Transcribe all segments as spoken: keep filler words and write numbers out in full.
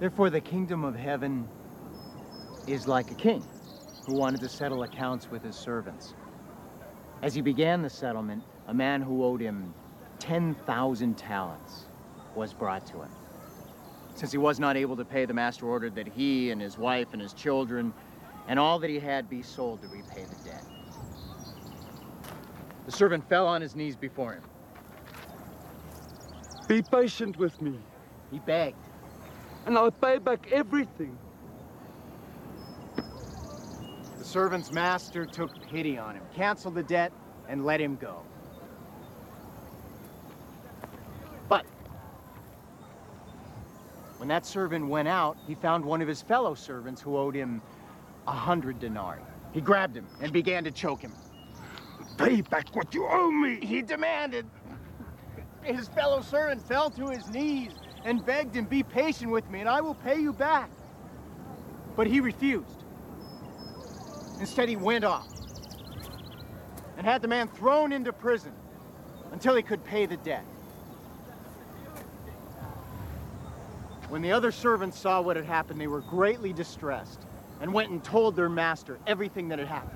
Therefore, the kingdom of heaven is like a king who wanted to settle accounts with his servants. As he began the settlement, a man who owed him ten thousand talents was brought to him. Since he was not able to pay, the master ordered that he and his wife and his children and all that he had be sold to repay the debt. The servant fell on his knees before him. Be patient with me, He begged. and I'll pay back everything. The servant's master took pity on him, canceled the debt, and let him go. But when that servant went out, he found one of his fellow servants who owed him a hundred denarii. He grabbed him and began to choke him. Pay back what you owe me. He demanded. His fellow servant fell to his knees and begged him, "Be patient with me and I will pay you back." But he refused. Instead, he went off and had the man thrown into prison until he could pay the debt. When the other servants saw what had happened, they were greatly distressed and went and told their master everything that had happened.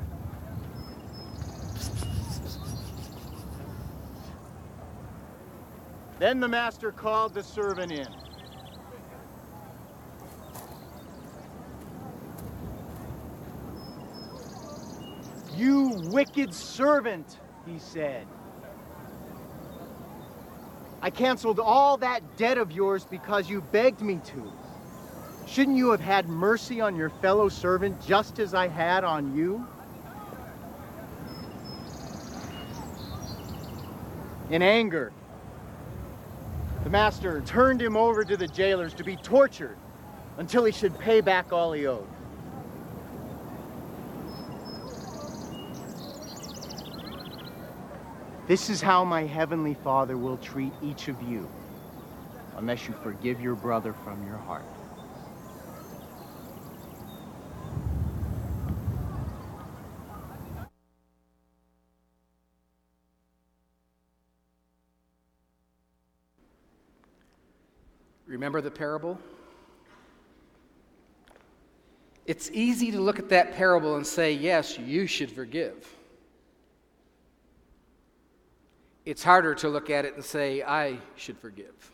Then the master called the servant in. "You wicked servant," he said. "I canceled all that debt of yours because you begged me to. Shouldn't you have had mercy on your fellow servant just as I had on you?" In anger, the master turned him over to the jailers to be tortured until he should pay back all he owed. This is how my heavenly Father will treat each of you unless you forgive your brother from your heart. Remember the parable? It's easy to look at that parable and say, yes, you should forgive. It's harder to look at it and say, I should forgive.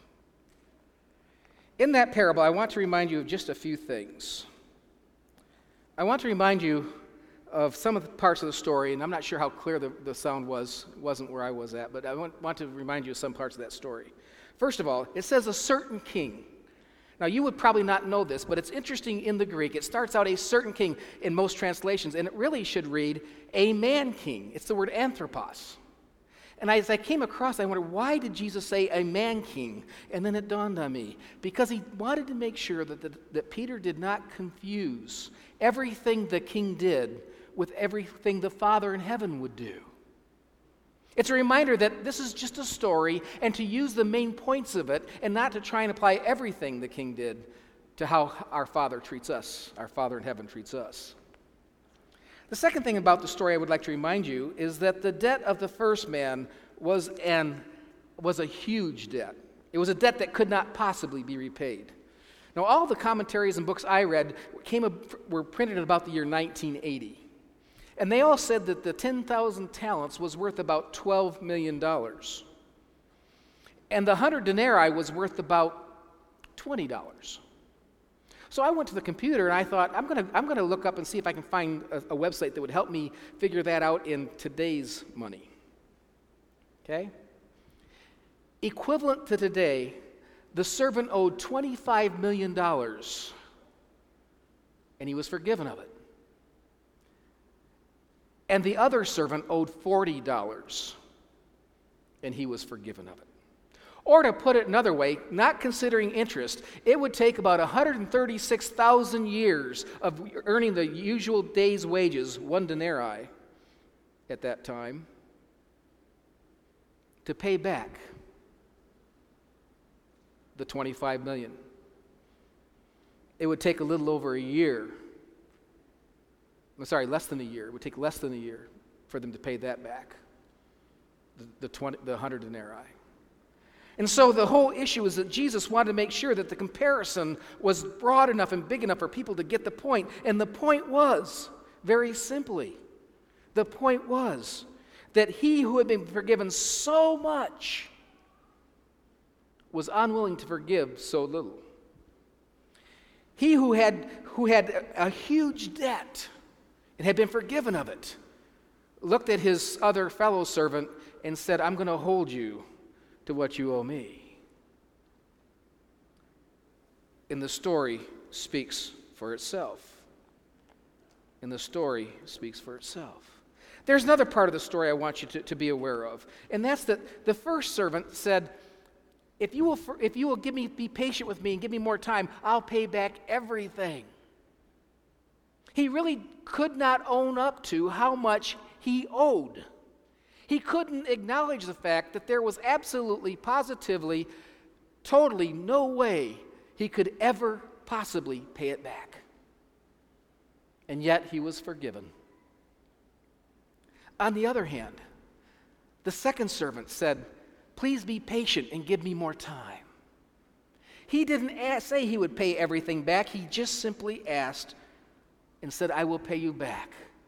In that parable, I want to remind you of just a few things. I want to remind you of some of the parts of the story, and I'm not sure how clear the, the sound was. It wasn't where I was at, but I want, want to remind you of some parts of that story. First of all, it says a certain king. Now, you would probably not know this, but it's interesting in the Greek. It starts out a certain king in most translations, and it really should read a man king. It's the word anthropos. And as I came across, I wondered, why did Jesus say a man king? And then it dawned on me, because he wanted to make sure that, the, that Peter did not confuse everything the king did with everything the Father in heaven would do. It's a reminder that this is just a story, and to use the main points of it and not to try and apply everything the king did to how our Father treats us, our Father in heaven treats us. The second thing about the story I would like to remind you is that the debt of the first man was an was a huge debt. It was a debt that could not possibly be repaid. Now, all the commentaries and books I read came were printed in about the year nineteen eighty. And they all said that the ten thousand talents was worth about twelve million dollars. And the one hundred denarii was worth about twenty dollars. So I went to the computer and I thought, I'm going to I'm going to look up and see if I can find a, a website that would help me figure that out in today's money. Okay? Equivalent to today, the servant owed twenty-five million dollars, and he was forgiven of it. And the other servant owed forty dollars, and he was forgiven of it. Or to put it another way, not considering interest, it would take about one hundred thirty-six thousand years of earning the usual day's wages, one denarii at that time, to pay back the twenty-five million dollars. It would take a little over a year. I'm sorry, less than a year. It would take less than a year for them to pay that back, the, the, twenty, the one hundred denarii. And so the whole issue is that Jesus wanted to make sure that the comparison was broad enough and big enough for people to get the point. And the point was, very simply, the point was that he who had been forgiven so much was unwilling to forgive so little. He who had, who had a huge debt and had been forgiven of it looked at his other fellow servant and said, I'm going to hold you to what you owe me. And the story speaks for itself. And the story speaks for itself. There's another part of the story I want you to, to be aware of, and that's that the first servant said, if you will, if you will give me, be patient with me and give me more time, I'll pay back everything. He really could not own up to how much he owed. He couldn't acknowledge the fact that there was absolutely, positively, totally no way he could ever possibly pay it back. And yet he was forgiven. On the other hand, the second servant said, please be patient and give me more time. He didn't ask, say he would pay everything back. He just simply asked and said, I will pay you back.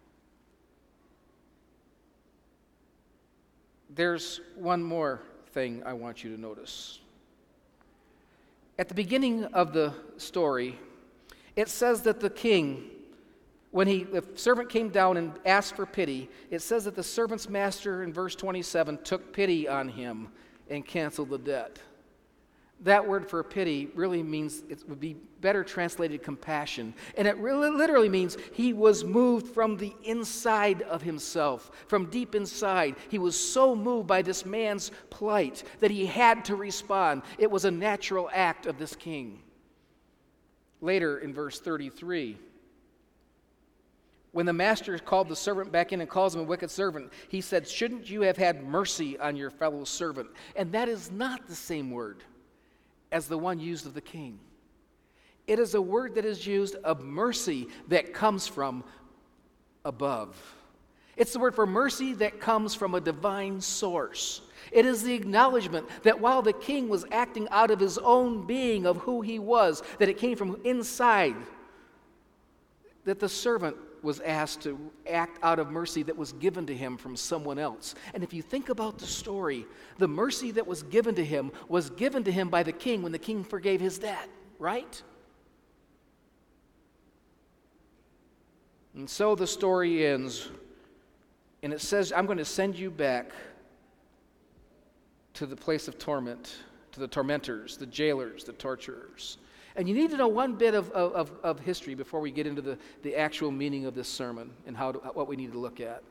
There's one more thing I want you to notice. At the beginning of the story, it says that the king, when he, the servant came down and asked for pity, it says that the servant's master in verse twenty-seven took pity on him and canceled the debt. That word for pity really means, it would be better translated compassion. And it really literally means he was moved from the inside of himself, from deep inside. He was so moved by this man's plight that he had to respond. It was a natural act of this king. Later in verse thirty-three, when the master called the servant back in and calls him a wicked servant, he said, shouldn't you have had mercy on your fellow servant? And that is not the same word as the one used of the king. It is a word that is used of mercy that comes from above. It's the word for mercy that comes from a divine source. It is the acknowledgement that while the king was acting out of his own being of who he was, that it came from inside, that the servant was asked to act out of mercy that was given to him from someone else. And if you think about the story, the mercy that was given to him was given to him by the king when the king forgave his debt, right? And so the story ends, and it says, I'm going to send you back to the place of torment, to the tormentors, the jailers, the torturers. And you need to know one bit of, of, of history before we get into the, the actual meaning of this sermon and how to, what we need to look at.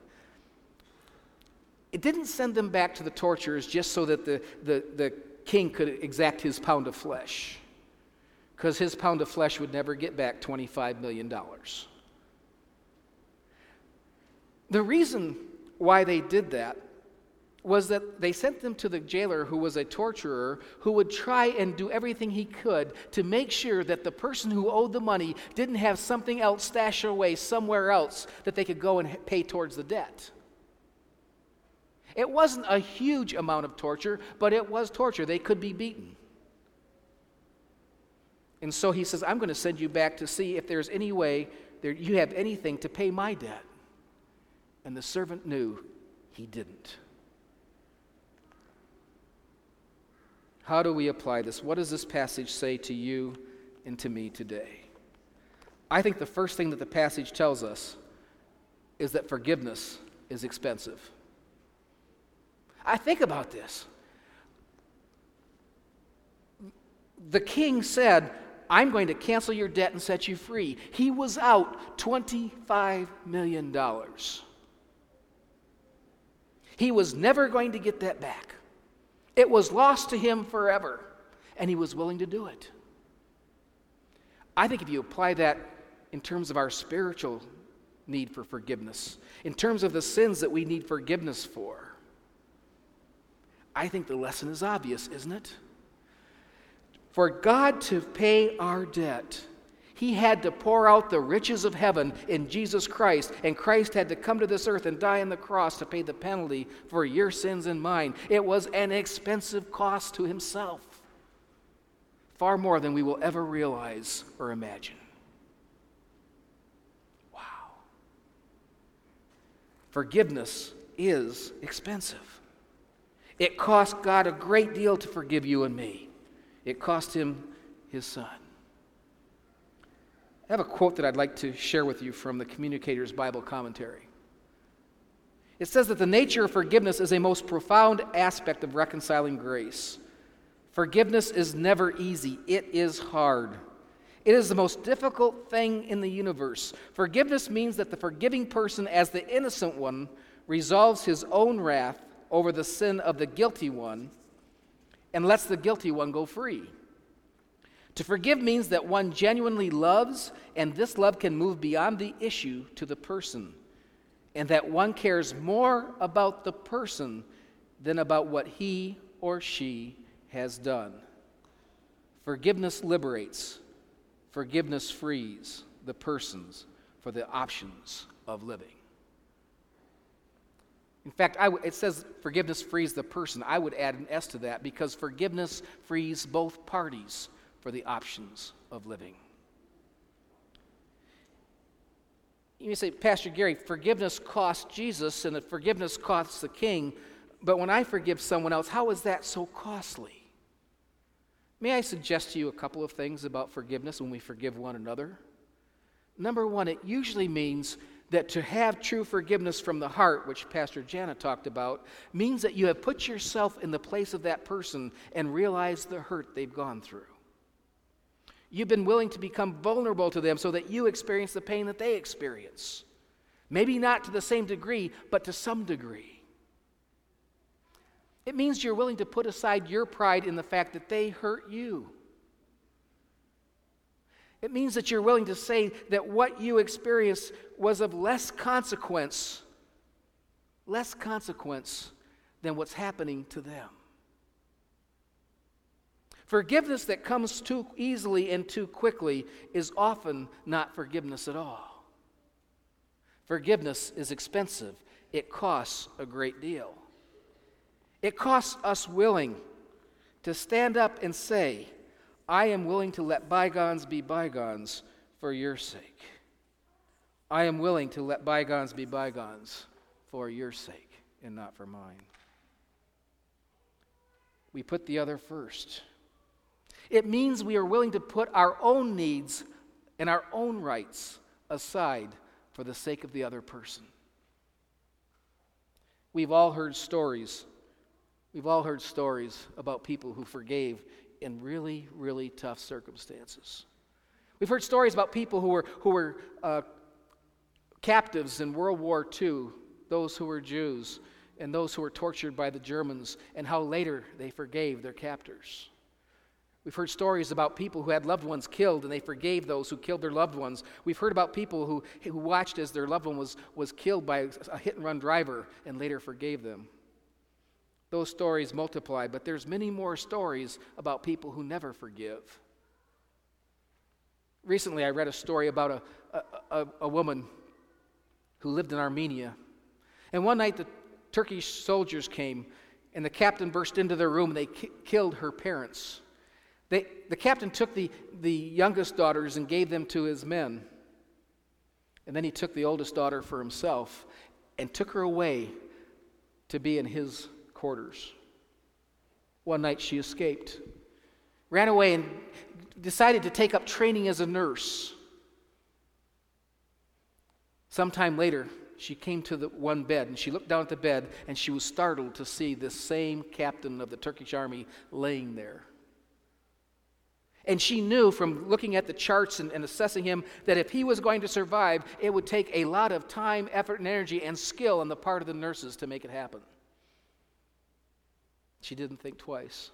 It didn't send them back to the torturers just so that the, the, the king could exact his pound of flesh, because his pound of flesh would never get back twenty-five million dollars. The reason why they did that was that they sent them to the jailer who was a torturer who would try and do everything he could to make sure that the person who owed the money didn't have something else stashed away somewhere else that they could go and pay towards the debt. It wasn't a huge amount of torture, but it was torture. They could be beaten. And so he says, I'm going to send you back to see if there's any way there, you have anything to pay my debt. And the servant knew he didn't. How do we apply this? What does this passage say to you and to me today? I think the first thing that the passage tells us is that forgiveness is expensive. I think about this. The king said, I'm going to cancel your debt and set you free. He was out twenty-five million dollars. He was never going to get that back. It was lost to him forever, and he was willing to do it. I think if you apply that in terms of our spiritual need for forgiveness, in terms of the sins that we need forgiveness for, I think the lesson is obvious, isn't it? For God to pay our debt, He had to pour out the riches of heaven in Jesus Christ, and Christ had to come to this earth and die on the cross to pay the penalty for your sins and mine. It was an expensive cost to himself, far more than we will ever realize or imagine. Wow. Forgiveness is expensive. It cost God a great deal to forgive you and me. It cost him his son. I have a quote that I'd like to share with you from the Communicator's Bible Commentary. It says that the nature of forgiveness is a most profound aspect of reconciling grace. Forgiveness is never easy. It is hard. It is the most difficult thing in the universe. Forgiveness means that the forgiving person, as the innocent one, resolves his own wrath over the sin of the guilty one and lets the guilty one go free. To forgive means that one genuinely loves, and this love can move beyond the issue to the person, and that one cares more about the person than about what he or she has done. Forgiveness liberates. Forgiveness frees the persons for the options of living. In fact, I w- it says forgiveness frees the person. I would add an S to that, because forgiveness frees both parties for the options of living. You may say, Pastor Gary, forgiveness cost Jesus and forgiveness costs the king, but when I forgive someone else, how is that so costly? May I suggest to you a couple of things about forgiveness when we forgive one another? Number one, it usually means that to have true forgiveness from the heart, which Pastor Jana talked about, means that you have put yourself in the place of that person and realized the hurt they've gone through. You've been willing to become vulnerable to them so that you experience the pain that they experience. Maybe not to the same degree, but to some degree. It means you're willing to put aside your pride in the fact that they hurt you. It means that you're willing to say that what you experienced was of less consequence, less consequence than what's happening to them. Forgiveness that comes too easily and too quickly is often not forgiveness at all. Forgiveness is expensive. It costs a great deal. It costs us willing to stand up and say, I am willing to let bygones be bygones for your sake. I am willing to let bygones be bygones for your sake and not for mine. We put the other first. It means we are willing to put our own needs and our own rights aside for the sake of the other person. We've all heard stories. We've all heard stories about people who forgave in really, really tough circumstances. We've heard stories about people who were who were uh, captives in World War Two, those who were Jews, and those who were tortured by the Germans, and how later they forgave their captors. We've heard stories about people who had loved ones killed and they forgave those who killed their loved ones. We've heard about people who, who watched as their loved one was, was killed by a hit-and-run driver and later forgave them. Those stories multiply, but there's many more stories about people who never forgive. Recently, I read a story about a, a, a, a woman who lived in Armenia. And one night, the Turkish soldiers came, and the captain burst into their room, and they ki- killed her parents. They, the captain took the, the youngest daughters and gave them to his men. And then he took the oldest daughter for himself and took her away to be in his quarters. One night she escaped, ran away, and decided to take up training as a nurse. Sometime later, she came to the one bed, and she looked down at the bed, and she was startled to see this same captain of the Turkish army laying there. And she knew from looking at the charts and, and assessing him that if he was going to survive, it would take a lot of time, effort, and energy and skill on the part of the nurses to make it happen. She didn't think twice.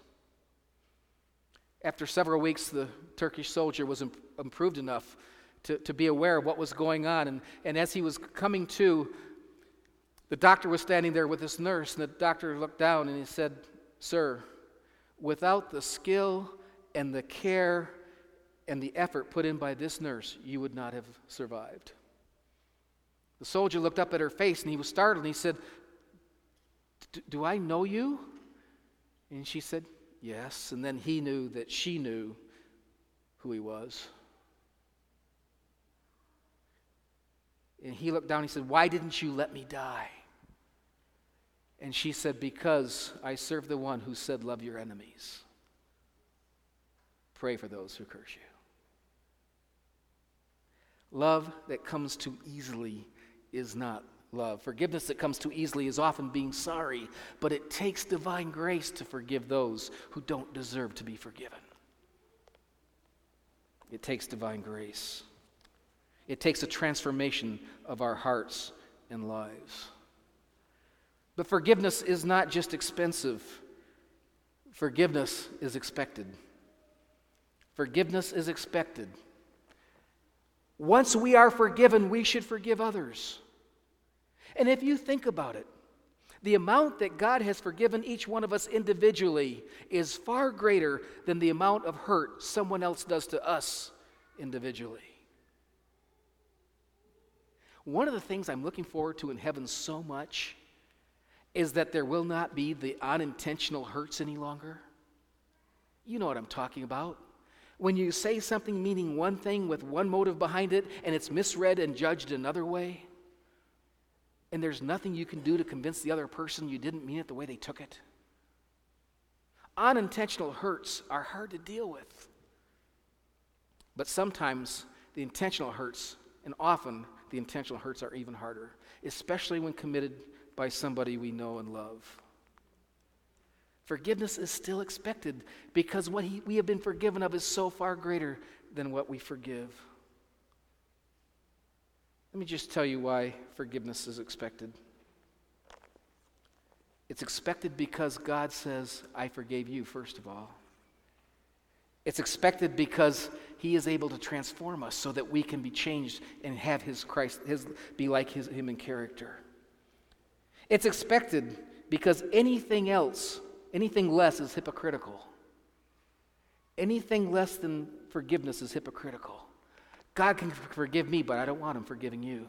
After several weeks, the Turkish soldier was imp- improved enough to, to be aware of what was going on. And, and as he was coming to, the doctor was standing there with this nurse, and the doctor looked down and he said, "Sir, without the skill and the care and the effort put in by this nurse, you would not have survived. The soldier looked up at her face, and he was startled, and he said, do I know you? And she said, yes. And then he knew that she knew who he was. And he looked down and he said, why didn't you let me die? And she said, because I serve the one who said, love your enemies. Pray for those who curse you. Love that comes too easily is not love. Forgiveness that comes too easily is often being sorry, but it takes divine grace to forgive those who don't deserve to be forgiven. It takes divine grace. It takes a transformation of our hearts and lives. But forgiveness is not just expensive. Forgiveness is expected. Forgiveness is expected. Once we are forgiven, we should forgive others. And if you think about it, the amount that God has forgiven each one of us individually is far greater than the amount of hurt someone else does to us individually. One of the things I'm looking forward to in heaven so much is that there will not be the unintentional hurts any longer. You know what I'm talking about. When you say something meaning one thing with one motive behind it, and it's misread and judged another way, and there's nothing you can do to convince the other person you didn't mean it the way they took it. Unintentional hurts are hard to deal with. But sometimes the intentional hurts, and often the intentional hurts are even harder, especially when committed by somebody we know and love. Forgiveness is still expected because what he, we have been forgiven of is so far greater than what we forgive. Let me just tell you why forgiveness is expected. It's expected because God says, I forgave you, first of all. It's expected because he is able to transform us so that we can be changed and have his Christ, his, be like his, him in character. It's expected because anything else, anything less is hypocritical. Anything less than forgiveness is hypocritical. God can forgive me, but I don't want him forgiving you.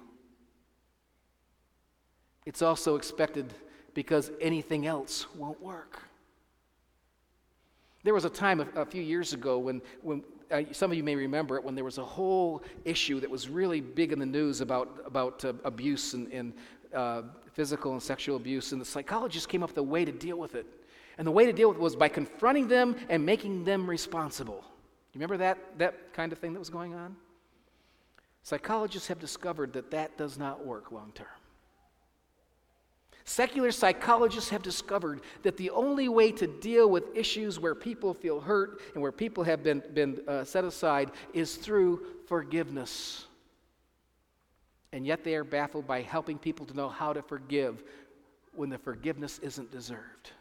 It's also expected because anything else won't work. There was a time a, a few years ago when, when uh, some of you may remember it, when there was a whole issue that was really big in the news about, about uh, abuse and, and uh, physical and sexual abuse, and the psychologists came up with a way to deal with it. And the way to deal with it was by confronting them and making them responsible. You remember that, that kind of thing that was going on? Psychologists have discovered that that does not work long term. Secular psychologists have discovered that the only way to deal with issues where people feel hurt and where people have been, been uh, set aside is through forgiveness. And yet they are baffled by helping people to know how to forgive when the forgiveness isn't deserved.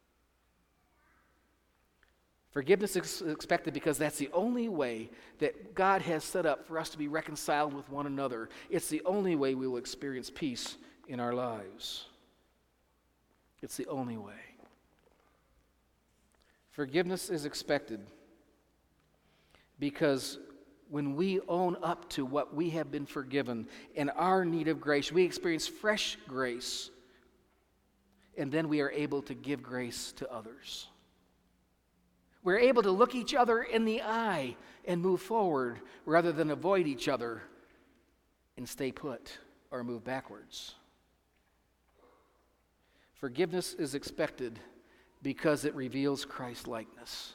Forgiveness is expected because that's the only way that God has set up for us to be reconciled with one another. It's the only way we will experience peace in our lives. It's the only way. Forgiveness is expected because when we own up to what we have been forgiven and our need of grace, we experience fresh grace, and then we are able to give grace to others. We're able to look each other in the eye and move forward rather than avoid each other and stay put or move backwards. Forgiveness is expected because it reveals Christ-likeness.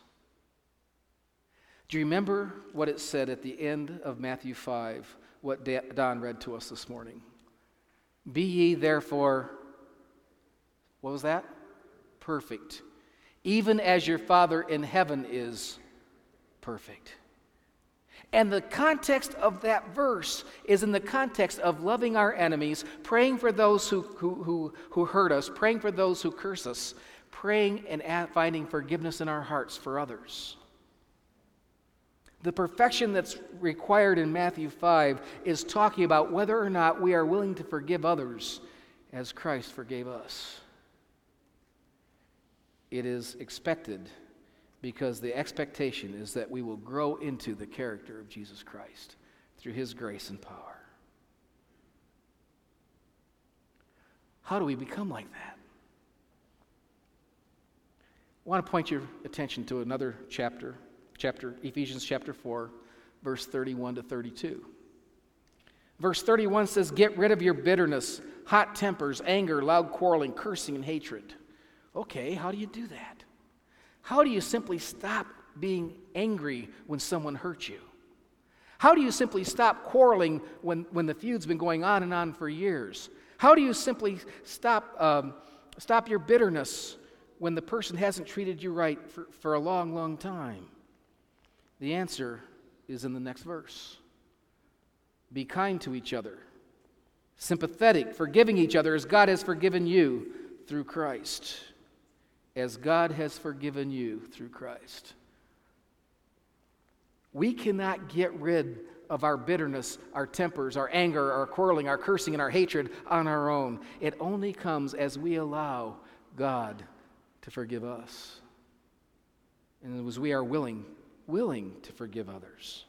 Do you remember what it said at the end of Matthew five, what Don read to us this morning? Be ye therefore, what was that? Perfect. Even as your Father in heaven is perfect. And the context of that verse is in the context of loving our enemies, praying for those who, who, who, who hurt us, praying for those who curse us, praying and finding forgiveness in our hearts for others. The perfection that's required in Matthew five is talking about whether or not we are willing to forgive others as Christ forgave us. It is expected because the expectation is that we will grow into the character of Jesus Christ through his grace and power. How do we become like that? I want to point your attention to another chapter, chapter Ephesians chapter four, verse thirty-one to thirty-two. Verse thirty-one says, "Get rid of your bitterness, hot tempers, anger, loud quarreling, cursing, and hatred." Okay, how do you do that? How do you simply stop being angry when someone hurts you? How do you simply stop quarreling when, when the feud's been going on and on for years? How do you simply stop, um, stop your bitterness when the person hasn't treated you right for, for a long, long time? The answer is in the next verse. Be kind to each other, sympathetic, forgiving each other as God has forgiven you through Christ. As God has forgiven you through Christ. We cannot get rid of our bitterness, our tempers, our anger, our quarreling, our cursing, and our hatred on our own. It only comes as we allow God to forgive us. And as we are willing, willing to forgive others.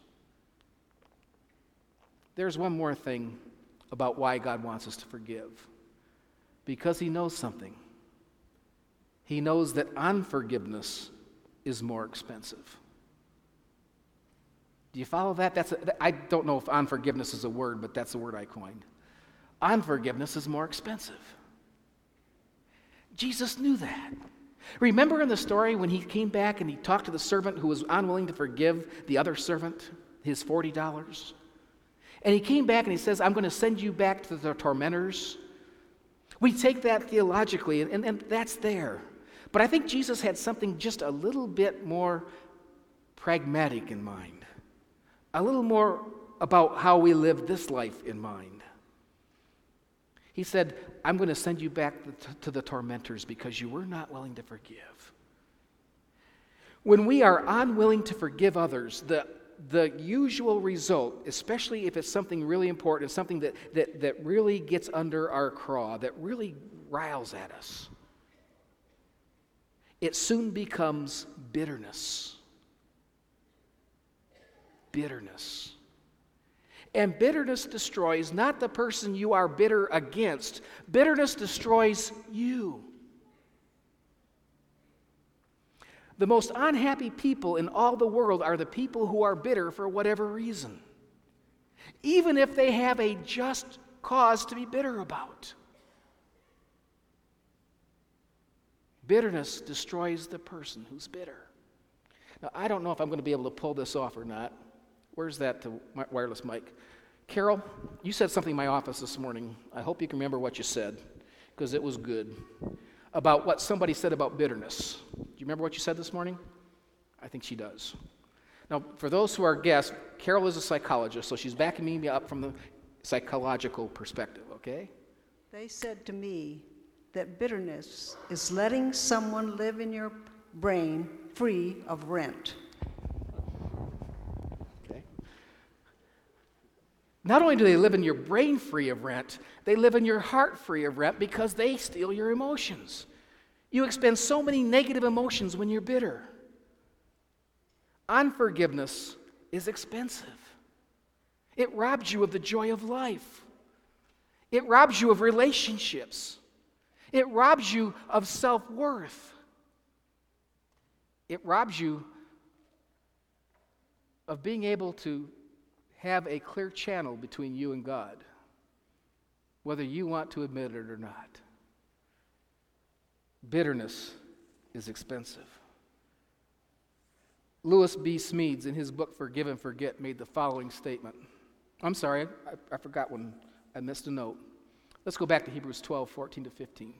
There's one more thing about why God wants us to forgive. Because he knows something. He knows that unforgiveness is more expensive. Do you follow that? That's a, I don't know if unforgiveness is a word, but that's the word I coined. Unforgiveness is more expensive. Jesus knew that. Remember in the story when he came back and he talked to the servant who was unwilling to forgive the other servant his forty dollars? And he came back and he says, "I'm going to send you back to the tormentors." We take that theologically, and, and, and that's there. But I think Jesus had something just a little bit more pragmatic in mind. A little more about how we live this life in mind. He said, "I'm going to send you back to the tormentors because you were not willing to forgive." When we are unwilling to forgive others, the, the usual result, especially if it's something really important, something that, that, that really gets under our craw, that really riles at us, it soon becomes bitterness. Bitterness. And bitterness destroys not the person you are bitter against. Bitterness destroys you. The most unhappy people in all the world are the people who are bitter for whatever reason, even if they have a just cause to be bitter about. Bitterness destroys the person who's bitter. Now, I don't know if I'm going to be able to pull this off or not. Where's that to my wireless mic? Carol, you said something in my office this morning. I hope you can remember what you said, because it was good. About what somebody said about bitterness. Do you remember what you said this morning? I think she does. Now, for those who are guests, Carol is a psychologist, so she's backing me up from the psychological perspective, okay? They said to me that bitterness is letting someone live in your brain free of rent. Okay. Not only do they live in your brain free of rent, they live in your heart free of rent because they steal your emotions. You expend so many negative emotions when you're bitter. Unforgiveness is expensive. It robs you of the joy of life. It robs you of relationships. It robs you of self-worth. It robs you of being able to have a clear channel between you and God, whether you want to admit it or not. Bitterness is expensive. Lewis B. Smedes, in his book Forgive and Forget, made the following statement. I'm sorry, I, I forgot one. I missed a note. Let's go back to Hebrews twelve, fourteen to fifteen.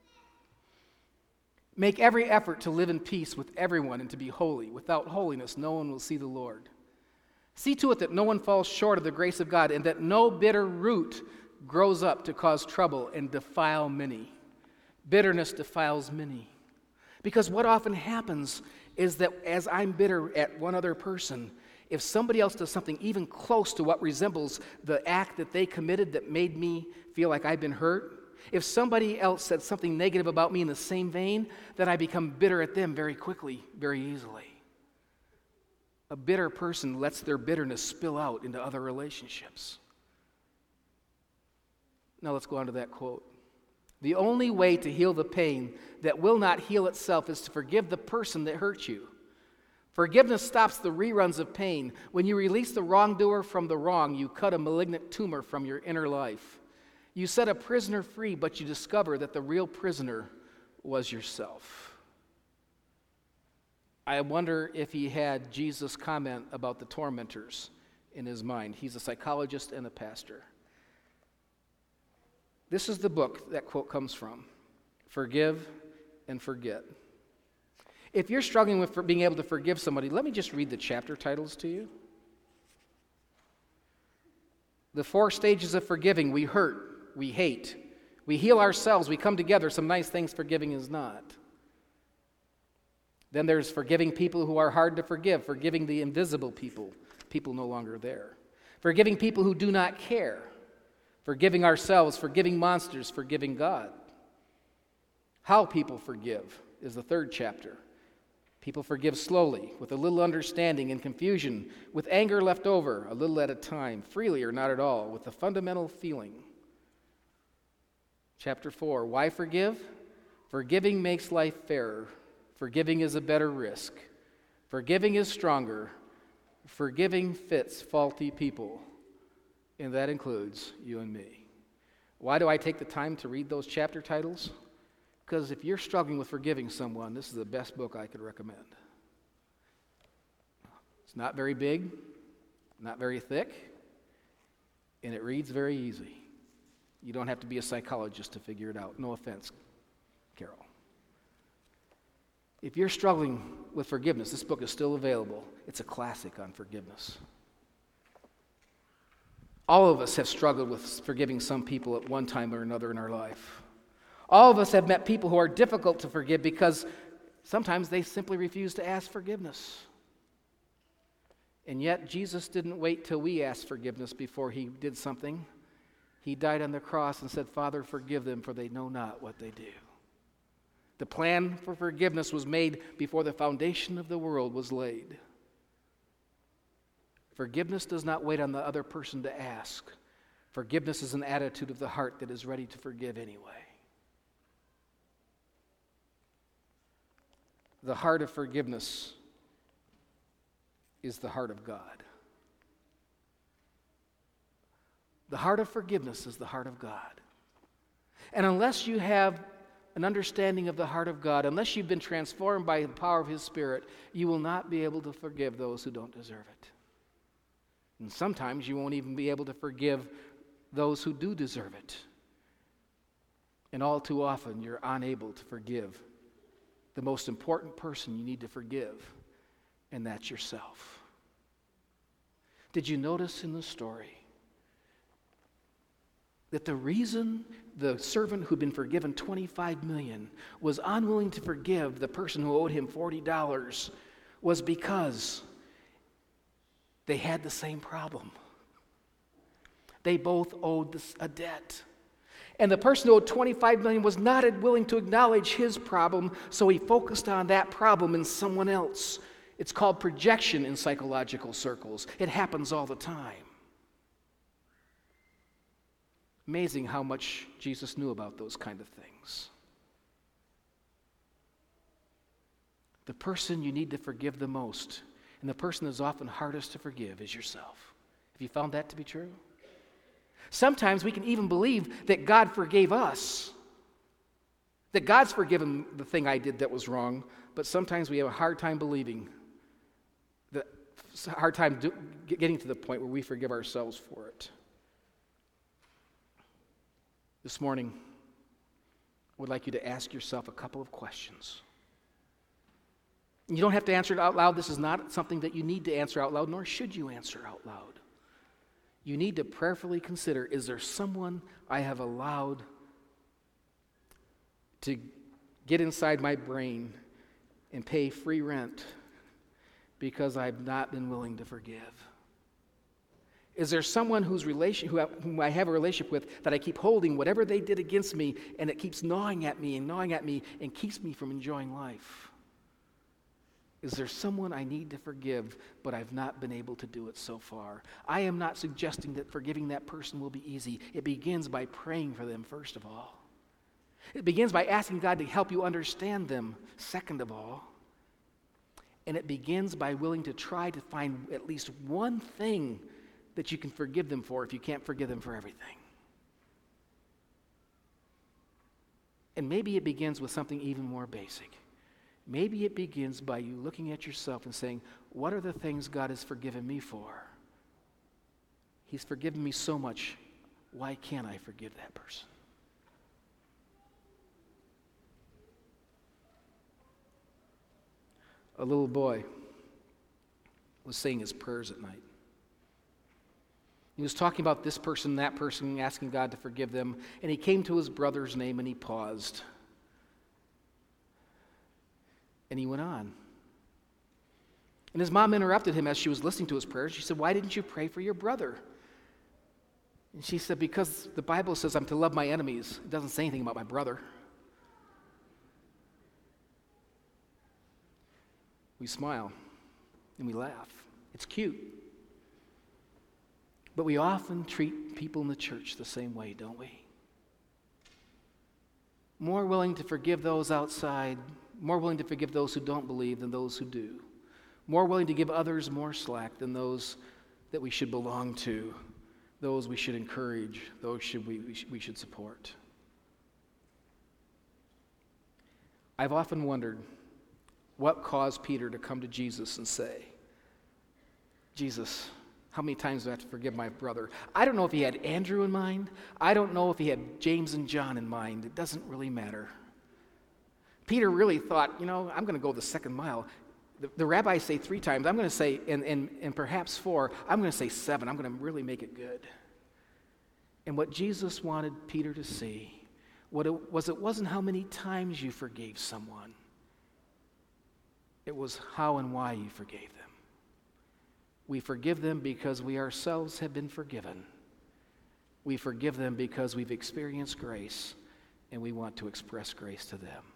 Make every effort to live in peace with everyone and to be holy. Without holiness, no one will see the Lord. See to it that no one falls short of the grace of God and that no bitter root grows up to cause trouble and defile many. Bitterness defiles many. Because what often happens is that as I'm bitter at one other person, if somebody else does something even close to what resembles the act that they committed that made me feel like I've been hurt, If somebody else said something negative about me in the same vein, then I become bitter at them very quickly, very easily. A bitter person lets their bitterness spill out into other relationships. Now let's go on to that quote. The only way to heal the pain that will not heal itself is to forgive the person that hurt you. Forgiveness stops the reruns of pain. When you release the wrongdoer from the wrong, you cut a malignant tumor from your inner life. You set a prisoner free, but you discover that the real prisoner was yourself. I wonder if he had Jesus' comment about the tormentors in his mind. He's a psychologist and a pastor. This is the book that quote comes from: Forgive and Forget. If you're struggling with being able to forgive somebody, let me just read the chapter titles to you. The four stages of forgiving: we hurt, we hate, we heal ourselves, we come together. Some nice things forgiving is not. Then there's forgiving people who are hard to forgive, forgiving the invisible people, people no longer there. Forgiving people who do not care, forgiving ourselves, forgiving monsters, forgiving God. How people forgive is the third chapter. People forgive slowly, with a little understanding and confusion, with anger left over, a little at a time, freely or not at all, with a fundamental feeling. Chapter four, why forgive? Forgiving makes life fairer. Forgiving is a better risk. Forgiving is stronger. Forgiving fits faulty people. And that includes you and me. Why do I take the time to read those chapter titles? Because if you're struggling with forgiving someone, this is the best book I could recommend. It's not very big, not very thick, and it reads very easy. You don't have to be a psychologist to figure it out. No offense, Carol. If you're struggling with forgiveness, this book is still available. It's a classic on forgiveness. All of us have struggled with forgiving some people at one time or another in our life. All of us have met people who are difficult to forgive because sometimes they simply refuse to ask forgiveness. And yet, Jesus didn't wait till we asked forgiveness before he did something. He died on the cross and said, Father, forgive them, for they know not what they do. The plan for forgiveness was made before the foundation of the world was laid. Forgiveness does not wait on the other person to ask. Forgiveness is an attitude of the heart that is ready to forgive anyway. The heart of forgiveness is the heart of God. The heart of forgiveness is the heart of God. And unless you have an understanding of the heart of God, unless you've been transformed by the power of His Spirit, you will not be able to forgive those who don't deserve it. And sometimes you won't even be able to forgive those who do deserve it. And all too often, you're unable to forgive the most important person you need to forgive, and that's yourself. Did you notice in the story that the reason the servant who'd been forgiven twenty-five million dollars was unwilling to forgive the person who owed him forty dollars was because they had the same problem? They both owed this, a debt. And the person who owed twenty-five million dollars was not willing to acknowledge his problem, so he focused on that problem in someone else. It's called projection in psychological circles. It happens all the time. Amazing how much Jesus knew about those kind of things. The person you need to forgive the most, and the person that's often hardest to forgive, is yourself. Have you found that to be true? Sometimes we can even believe that God forgave us, that God's forgiven the thing I did that was wrong, but sometimes we have a hard time believing, that hard time do, getting to the point where we forgive ourselves for it. This morning, I would like you to ask yourself a couple of questions. You don't have to answer it out loud. This is not something that you need to answer out loud, nor should you answer out loud. You need to prayerfully consider, is there someone I have allowed to get inside my brain and pay free rent because I've not been willing to forgive? Is there someone whose relation, who I, whom I have a relationship with that I keep holding whatever they did against me, and it keeps gnawing at me and gnawing at me and keeps me from enjoying life? Is there someone I need to forgive, but I've not been able to do it so far? I am not suggesting that forgiving that person will be easy. It begins by praying for them, first of all. It begins by asking God to help you understand them, second of all. And it begins by willing to try to find at least one thing that you can forgive them for if you can't forgive them for everything. And maybe it begins with something even more basic. Maybe it begins by you looking at yourself and saying, what are the things God has forgiven me for? He's forgiven me so much. Why can't I forgive that person? A little boy was saying his prayers at night. He was talking about this person, that person, asking God to forgive them, and he came to his brother's name and he paused. And he went on. And his mom interrupted him as she was listening to his prayers. She said, why didn't you pray for your brother? And she said, because the Bible says I'm to love my enemies. It doesn't say anything about my brother. We smile and we laugh. It's cute. But we often treat people in the church the same way, don't we? More willing to forgive those outside, more willing to forgive those who don't believe than those who do. More willing to give others more slack than those that we should belong to, those we should encourage, those should we, we, should, we should support. I've often wondered what caused Peter to come to Jesus and say, Jesus, how many times do I have to forgive my brother? I don't know if he had Andrew in mind. I don't know if he had James and John in mind. It doesn't really matter. Peter really thought, you know, I'm going to go the second mile. The, the rabbis say three times. I'm going to say, and, and, and perhaps four. I'm going to say seven. I'm going to really make it good. And what Jesus wanted Peter to see what it, was it wasn't how many times you forgave someone. It was how and why you forgave them. We forgive them because we ourselves have been forgiven. We forgive them because we've experienced grace, and we want to express grace to them.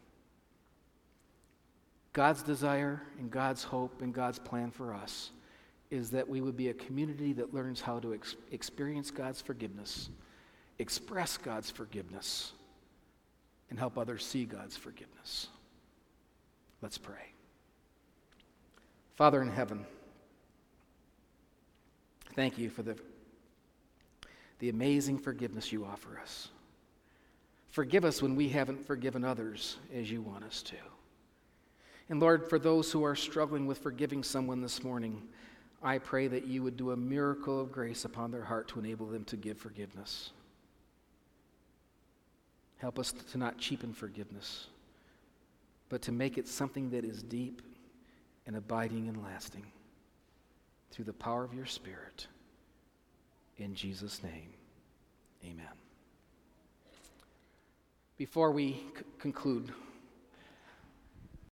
God's desire and God's hope and God's plan for us is that we would be a community that learns how to ex- experience God's forgiveness, express God's forgiveness, and help others see God's forgiveness. Let's pray. Father in heaven, thank you for the, the amazing forgiveness you offer us. Forgive us when we haven't forgiven others as you want us to. And Lord, for those who are struggling with forgiving someone this morning, I pray that you would do a miracle of grace upon their heart to enable them to give forgiveness. Help us to not cheapen forgiveness, but to make it something that is deep and abiding and lasting. Through the power of your Spirit. In Jesus' name, amen. Before we c- conclude,